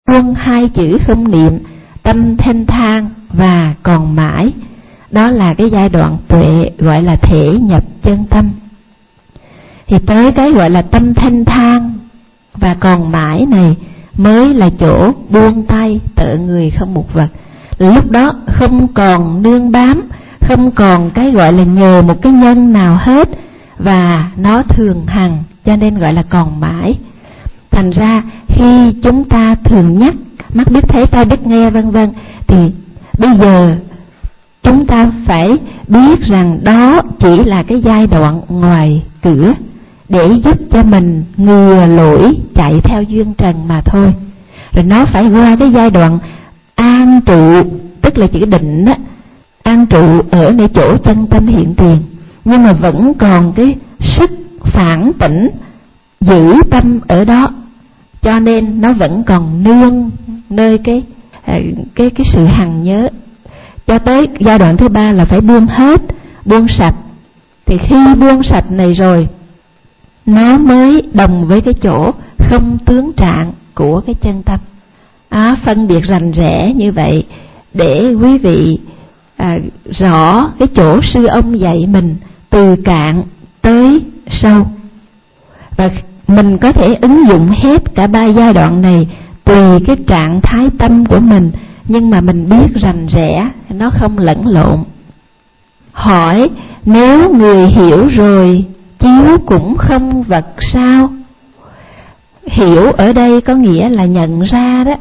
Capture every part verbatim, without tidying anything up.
buông hai chữ không niệm, tâm thênh thang và còn mãi. Đó là cái giai đoạn tuệ gọi là thể nhập chân tâm. Thì tới cái gọi là tâm thênh thang và còn mãi này mới là chỗ buông tay tợ người không một vật. Lúc đó không còn nương bám, không còn cái gọi là nhờ một cái nhân nào hết, và nó thường hằng, cho nên gọi là còn mãi. Thành ra khi chúng ta thường nhắc mắt biết thấy tai biết nghe vân vân, thì bây giờ chúng ta phải biết rằng đó chỉ là cái giai đoạn ngoài cửa để giúp cho mình ngừa lỗi chạy theo duyên trần mà thôi. Rồi nó phải qua cái giai đoạn an trụ, tức là chữ định á, an trụ ở nơi chỗ chân tâm hiện tiền, nhưng mà vẫn còn cái sức phản tỉnh giữ tâm ở đó, cho nên nó vẫn còn nương nơi cái cái cái sự hằng nhớ. Cho tới giai đoạn thứ ba là phải buông hết, buông sạch. Thì khi buông sạch này rồi, nó mới đồng với cái chỗ không tướng trạng của cái chân tâm. À, phân biệt rành rẽ như vậy để quý vị à, rõ cái chỗ sư ông dạy mình từ cạn tới sâu. Và mình có thể ứng dụng hết cả ba giai đoạn này tùy cái trạng thái tâm của mình, nhưng mà mình biết rành rẽ, nó không lẫn lộn. Hỏi, nếu người hiểu rồi, chiếu cũng không vật sao? Hiểu ở đây có nghĩa là nhận ra đó.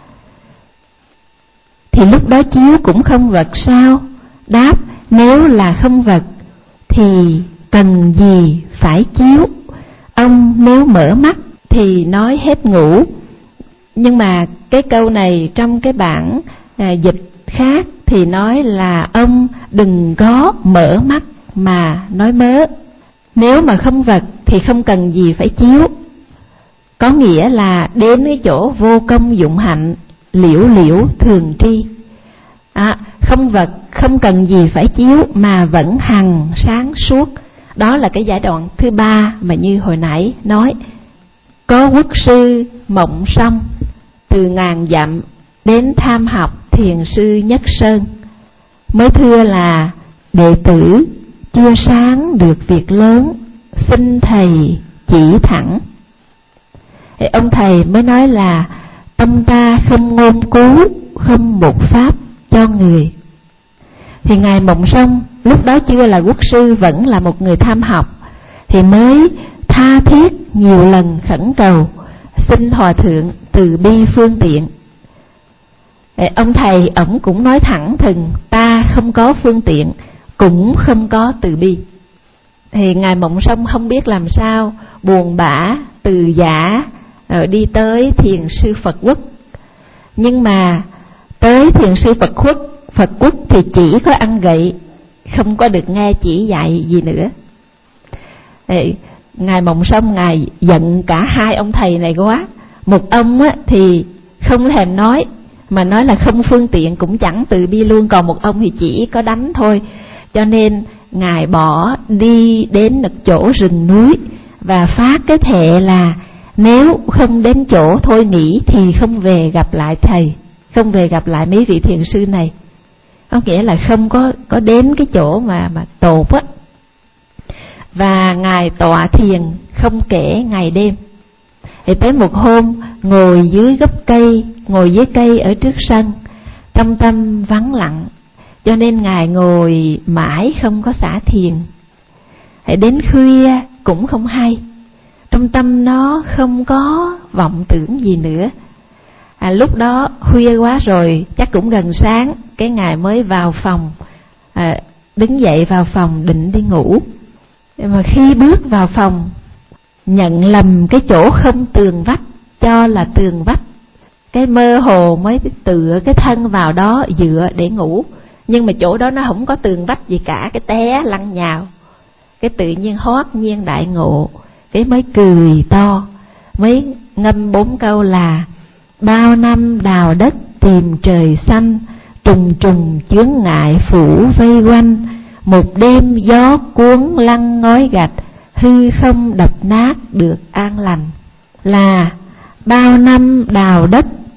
Thì lúc đó chiếu cũng không vật sao? Đáp, nếu là không vật thì cần gì phải chiếu? Ông nếu mở mắt thì nói hết ngủ. Nhưng mà cái câu này trong cái bản à, dịch khác thì nói là ông đừng có mở mắt mà nói mớ. Nếu mà không vật thì không cần gì phải chiếu. Có nghĩa là đến cái chỗ vô công dụng hạnh, liễu liễu thường tri. À, không vật không cần gì phải chiếu mà vẫn hằng sáng suốt. Đó là cái giai đoạn thứ ba mà như hồi nãy nói. Có quốc sư Mộng Song từ ngàn dặm đến tham học thiền sư Nhất Sơn, mới thưa là đệ tử chưa sáng được việc lớn, xin thầy chỉ thẳng. Thì ông thầy mới nói là tâm ta không ngôn cứu, không một pháp cho người. Thì ngài Mộng Song lúc đó chưa là quốc sư, vẫn là một người tham học, thì mới tha thiết nhiều lần khẩn cầu xin hòa thượng từ bi phương tiện. Để ông thầy ổng cũng nói thẳng thừng, ta không có phương tiện, cũng không có từ bi. Thì ngài Mộng Song không biết làm sao, buồn bã từ giả rồi đi tới thiền sư Phật Quốc. Nhưng mà tới thiền sư Phật Quốc, Phật Quốc thì chỉ có ăn gậy, không có được nghe chỉ dạy gì nữa. Thì ngài Mộng Song ngài giận cả hai ông thầy này quá. Một ông á, thì không thèm nói, mà nói là không phương tiện cũng chẳng từ bi luôn. Còn một ông thì chỉ có đánh thôi. Cho nên ngài bỏ đi đến một chỗ rừng núi và phát cái thệ là nếu không đến chỗ thôi nghỉ thì không về gặp lại thầy, không về gặp lại mấy vị thiền sư này. Có nghĩa là không có có đến cái chỗ mà mà tột á. Và ngài tọa thiền không kể ngày đêm. Thì tới một hôm ngồi dưới gốc cây, ngồi dưới cây ở trước sân, trong tâm vắng lặng, cho nên ngài ngồi mãi không có xả thiền. Thì đến khuya cũng không hay, trong tâm nó không có vọng tưởng gì nữa. À, lúc đó khuya quá rồi, chắc cũng gần sáng, cái ngài mới vào phòng, à, đứng dậy vào phòng định đi ngủ. Mà khi bước vào phòng, nhận lầm cái chỗ không tường vách cho là tường vách, cái mơ hồ mới tựa cái thân vào đó dựa để ngủ. Nhưng mà chỗ đó nó không có tường vách gì cả, cái té lăn nhào. Cái tự nhiên hót nhiên đại ngộ, cái mới cười to, mới ngâm bốn câu là bao năm đào đất tìm trời xanh, trùng trùng chướng ngại phủ vây quanh, một đêm gió cuốn lăn ngói gạch, hư không đập nát được an lành. Là bao năm đào đất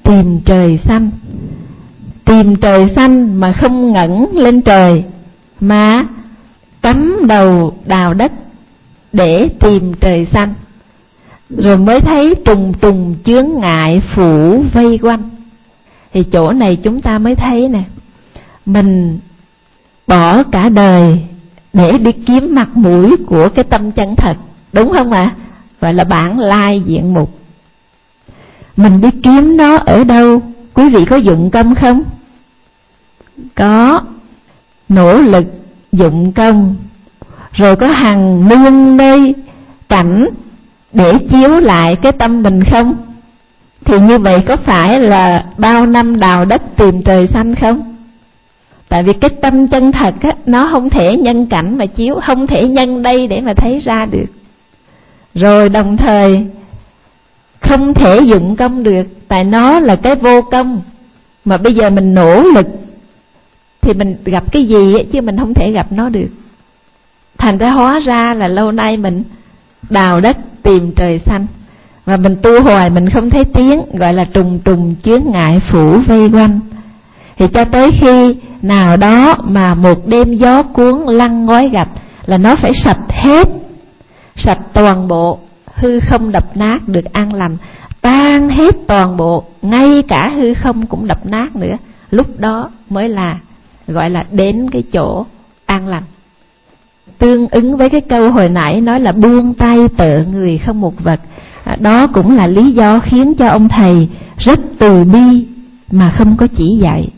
tìm trời xanh. Tìm trời xanh mà không ngẩng lên trời, mà cắm đầu đào đất để tìm trời xanh, rồi mới thấy trùng trùng chướng ngại phủ vây quanh. Thì chỗ này chúng ta mới thấy nè, mình bỏ cả đời để đi kiếm mặt mũi của cái tâm chân thật, đúng không ạ? À? Gọi là bản lai diện mục. Mình đi kiếm nó ở đâu? Quý vị có dụng công không? Có. Nỗ lực dụng công, rồi có hằng nương nơi cảnh để chiếu lại cái tâm mình không? Thì như vậy có phải là bao năm đào đất tìm trời xanh không? Tại vì cái tâm chân thật á, nó không thể nhân cảnh mà chiếu, không thể nhân đây để mà thấy ra được. Rồi đồng thời không thể dụng công được, tại nó là cái vô công. Mà bây giờ mình nỗ lực thì mình gặp cái gì ấy, chứ mình không thể gặp nó được. Thành ra hóa ra là lâu nay mình đào đất tìm trời xanh, và mình tu hoài mình không thấy tiếng, gọi là trùng trùng chướng ngại phủ vây quanh. Thì cho tới khi nào đó mà một đêm gió cuốn lăn ngói gạch là nó phải sạch hết, sạch toàn bộ, hư không đập nát được an lành, tan hết toàn bộ, ngay cả hư không cũng đập nát nữa. Lúc đó mới là gọi là đến cái chỗ an lành. Tương ứng với cái câu hồi nãy nói là buông tay tợ người không một vật. Đó cũng là lý do khiến cho ông thầy rất từ bi mà không có chỉ dạy.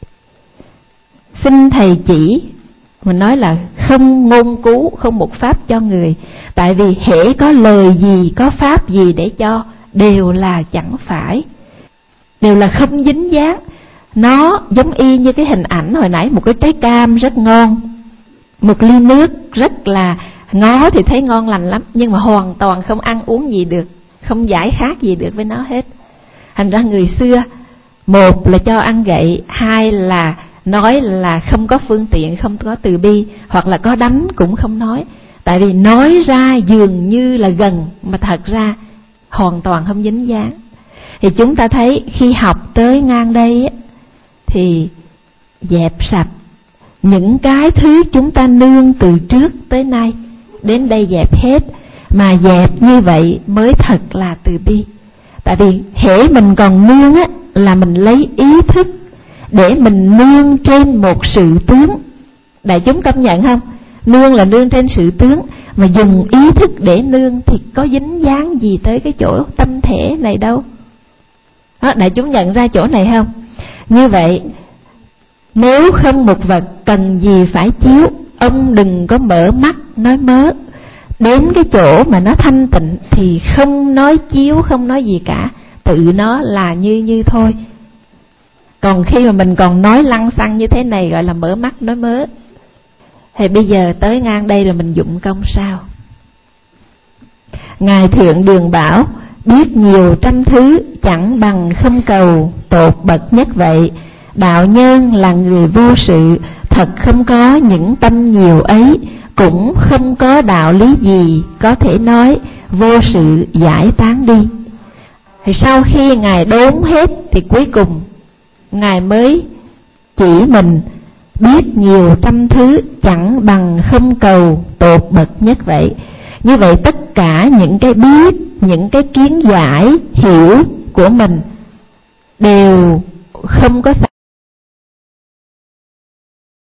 Xin thầy chỉ, mình nói là không ngôn cứu, không một pháp cho người. Tại vì hễ có lời gì, có pháp gì để cho, đều là chẳng phải, đều là không dính dáng. Nó giống y như cái hình ảnh hồi nãy, một cái trái cam rất ngon, một ly nước rất là ngó thì thấy ngon lành lắm, nhưng mà hoàn toàn không ăn uống gì được, không giải khác gì được với nó hết. Thành ra người xưa, một là cho ăn gậy, hai là nói là không có phương tiện, không có từ bi, hoặc là có đánh cũng không nói. Tại vì nói ra dường như là gần, mà thật ra hoàn toàn không dính dáng. Thì chúng ta thấy khi học tới ngang đây thì dẹp sạch những cái thứ chúng ta nương từ trước tới nay, đến đây dẹp hết. Mà dẹp như vậy mới thật là từ bi. Tại vì hễ mình còn nương á, là mình lấy ý thức để mình nương trên một sự tướng. Đại chúng công nhận không? Nương là nương trên sự tướng, mà dùng ý thức để nương thì có dính dáng gì tới cái chỗ tâm thể này đâu. Đó, đại chúng nhận ra chỗ này không? Như vậy, nếu không một vật cần gì phải chiếu, ông đừng có mở mắt nói mớ. Đến cái chỗ mà nó thanh tịnh thì không nói chiếu, không nói gì cả, tự nó là như như thôi. Còn khi mà mình còn nói lăng xăng như thế này gọi là mở mắt nói mớ. Thì bây giờ tới ngang đây rồi mình dụng công sao? Ngài Thượng Đường bảo, biết nhiều trăm thứ chẳng bằng không cầu, tột bậc nhất vậy. Đạo nhân là người vô sự, thật không có những tâm nhiều ấy, cũng không có đạo lý gì có thể nói vô sự giải tán đi. Thì sau khi Ngài đốn hết thì cuối cùng Ngài mới chỉ mình biết nhiều trăm thứ chẳng bằng không cầu, tột bậc nhất vậy. Như vậy tất cả những cái biết, những cái kiến giải, hiểu của mình đều không có